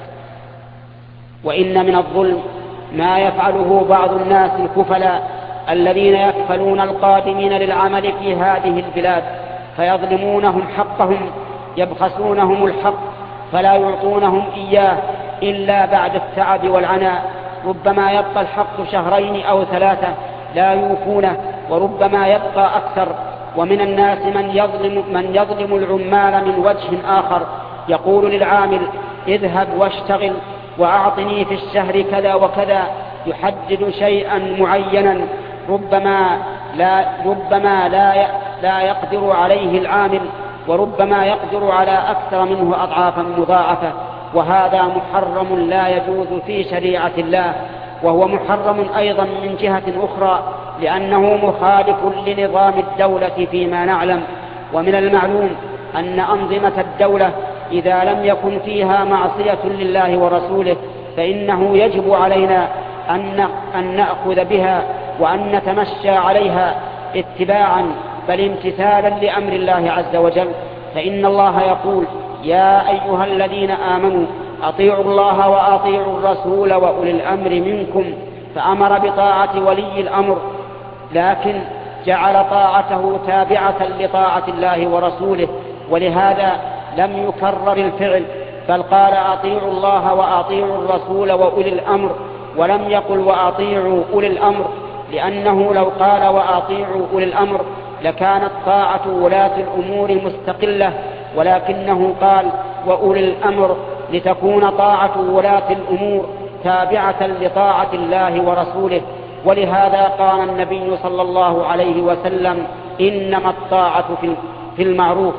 وإن من الظلم ما يفعله بعض الناس الكفلاء الذين يكفلون القادمين للعمل في هذه البلاد، فيظلمونهم حقهم، يبخسونهم الحق فلا يعطونهم إياه إلا بعد التعب والعناء. ربما يبقى الحق شهرين أو ثلاثة لا يوفونه، وربما يبقى أكثر. ومن الناس من يظلم, من يظلم العمال من وجه آخر، يقول للعامل: اذهب واشتغل وأعطني في الشهر كذا وكذا، يحدد شيئا معينا ربما لا, ربما لا, لا يقدر عليه العامل، وربما يقدر على أكثر منه أضعافا مضاعفة، وهذا محرم لا يجوز في شريعة الله. وهو محرم أيضا من جهة أخرى لأنه مخالف لنظام الدولة فيما نعلم. ومن المعلوم أن أنظمة الدولة إذا لم يكن فيها معصية لله ورسوله فإنه يجب علينا أن نأخذ بها وأن نتمشى عليها اتباعا بل امتثالا لأمر الله عز وجل. فإن الله يقول: يا أيها الذين آمنوا أطيعوا الله وأطيعوا الرسول وأولي الأمر منكم، فأمر بطاعة ولي الأمر، لكن جعل طاعته تابعة لطاعة الله ورسوله، ولهذا لم يكرر الفعل، بل قال: أطيعوا الله وأطيعوا الرسول وأولي الأمر، ولم يقل وأطيعوا أولي الأمر، لأنه لو قال وأطيعوا أولي الأمر لكانت طاعة ولاة الأمور مستقلة، ولكنه قال وأولي الأمر لتكون طاعة ولاة الأمور تابعة لطاعة الله ورسوله. ولهذا قال النبي صلى الله عليه وسلم: إنما الطاعة في المعروف.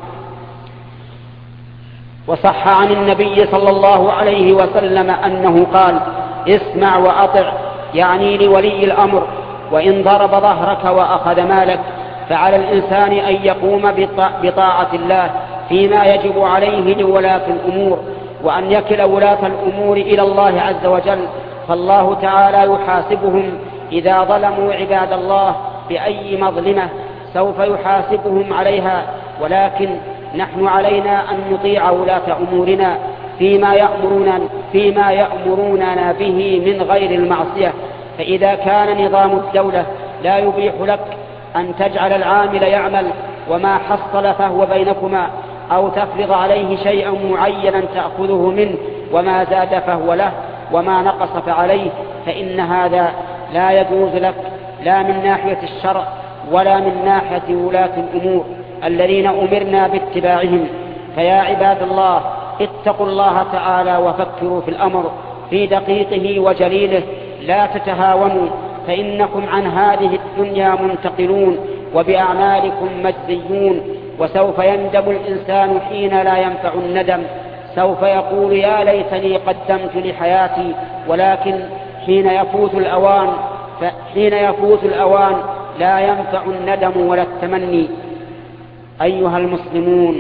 وصح عن النبي صلى الله عليه وسلم أنه قال: اسمع وأطع، يعني لولي الأمر، وإن ضرب ظهرك وأخذ مالك. فعلى الإنسان أن يقوم بطاعة الله فيما يجب عليه لولاة الأمور، وأن يكل ولاة الأمور إلى الله عز وجل، فالله تعالى يحاسبهم إذا ظلموا عباد الله بأي مظلمة سوف يحاسبهم عليها، ولكن نحن علينا أن نطيع ولاة أمورنا فيما يأمرون فيما يأمروننا به من غير المعصية، فإذا كان نظام الدولة لا يبيح لك أن تجعل العامل يعمل وما حصل فهو بينكما، أو تفرض عليه شيئا معينا تأخذه منه وما زاد فهو له وما نقص فعليه، فإن هذا لا يجوز لك لا من ناحية الشرع ولا من ناحية ولاة الأمور الذين أمرنا باتباعهم. فيا عباد الله، اتقوا الله تعالى وفكروا في الأمر في دقيقه وجليله، لا تتهاونوا، فإنكم عن هذه الدنيا منتقلون وبأعمالكم مجزيون، وسوف يندم الإنسان حين لا ينفع الندم، سوف يقول يا ليتني قدمت لحياتي، ولكن حين يفوت الأوان حين يفوت الأوان لا ينفع الندم ولا التمني. أيها المسلمون،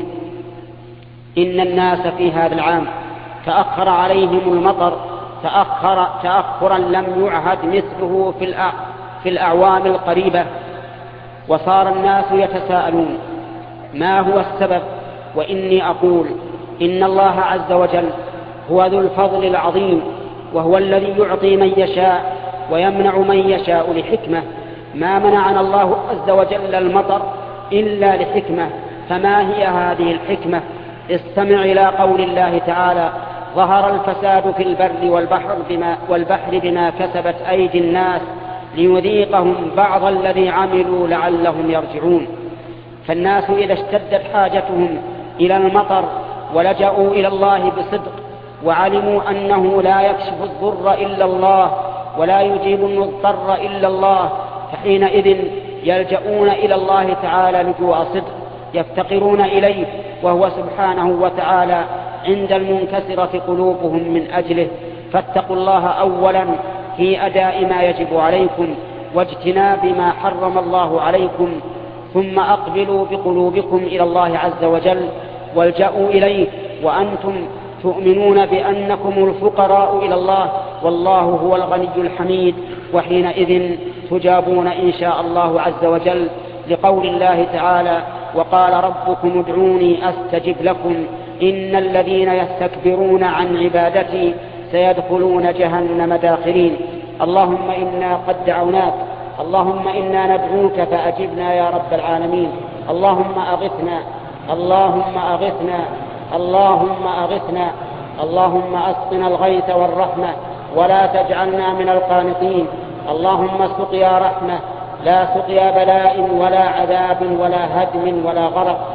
إن الناس في هذا العام تأخر عليهم المطر تأخر تأخرا لم يعهد مثله في في الأعوام القريبة، وصار الناس يتساءلون ما هو السبب. وإني أقول إن الله عز وجل هو ذو الفضل العظيم، وهو الذي يعطي من يشاء ويمنع من يشاء لحكمة. ما منعنا الله عز وجل المطر إلا لحكمة، فما هي هذه الحكمة؟ استمع إلى قول الله تعالى: ظهر الفساد في البر والبحر بما, والبحر بما كسبت أيدي الناس ليذيقهم بعض الذي عملوا لعلهم يرجعون. فالناس إذا اشتدت حاجتهم إلى المطر ولجأوا إلى الله بصدق وعلموا أنه لا يكشف الضر إلا الله ولا يجيب المضطر إلا الله، فحينئذ يلجؤون إلى الله تعالى لجوء صدق يفتقرون إليه، وهو سبحانه وتعالى عند المنكسرة قلوبهم من أجله. فاتقوا الله أولا في أداء ما يجب عليكم واجتناب ما حرم الله عليكم، ثم أقبلوا بقلوبكم إلى الله عز وجل والجأوا إليه وأنتم تؤمنون بأنكم الفقراء إلى الله، والله هو الغني الحميد، وحينئذ تجابون إن شاء الله عز وجل، لقول الله تعالى: وقال ربكم ادعوني أستجب لكم إن الذين يستكبرون عن عبادتي سيدخلون جهنم داخرين. اللهم إنا قد دعوناك، اللهم إنا ندعوك فأجبنا يا رب العالمين. اللهم أغثنا اللهم أغثنا اللهم أغثنا اللهم أسقنا الغيث والرحمة ولا تجعلنا من القانطين. اللهم سقيا رحمة لا سقيا بلاء ولا عذاب ولا هدم ولا غرق.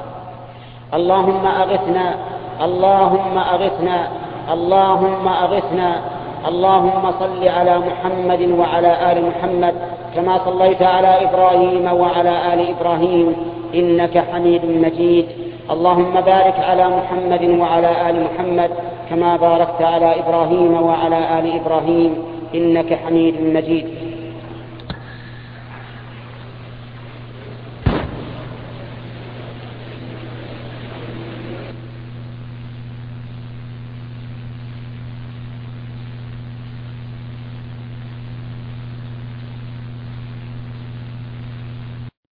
اللهم أغثنا اللهم أغثنا اللهم أغثنا. اللهم صل على محمد وعلى آل محمد كما صليت على إبراهيم وعلى آل إبراهيم إنك حميد مجيد. اللهم بارك على محمد وعلى آل محمد كما باركت على إبراهيم وعلى آل إبراهيم إنك حميد مجيد.